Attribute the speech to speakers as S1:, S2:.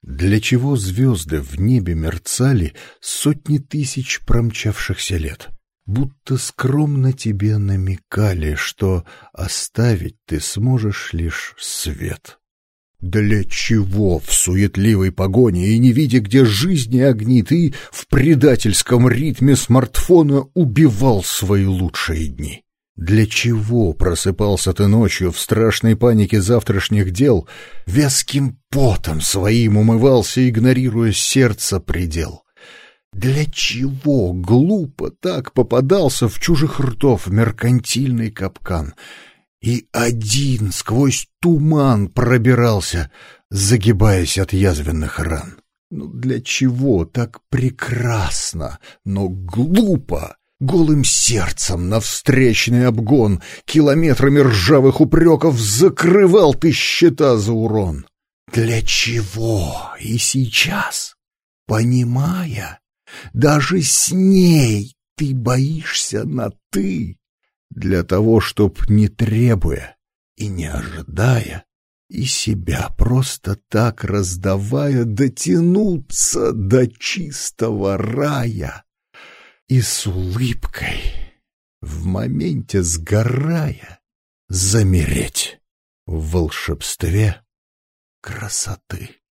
S1: Для чего звезды в небе мерцали сотни тысяч промчавшихся лет? Будто скромно тебе намекали, что оставить ты сможешь лишь свет. Для чего в суетливой погоне и не видя, где жизни огни, ты в предательском ритме смартфона убивал свои лучшие дни? Для чего просыпался ты ночью в страшной панике завтрашних дел, вязким потом своим умывался, игнорируя сердце предел? Для чего глупо так попадался в чужих ртов меркантильный капкан и один сквозь туман пробирался, загибаясь от язвенных ран? Ну для чего так прекрасно, но глупо голым сердцем на встречный обгон километрами ржавых упреков закрывал ты счета за урон? Для чего и сейчас, понимая, даже с ней ты боишься на «ты», для того, чтоб, не требуя и не ожидая, и себя просто так раздавая, дотянуться до чистого рая и с улыбкой, в моменте сгорая, замереть в волшебстве красоты.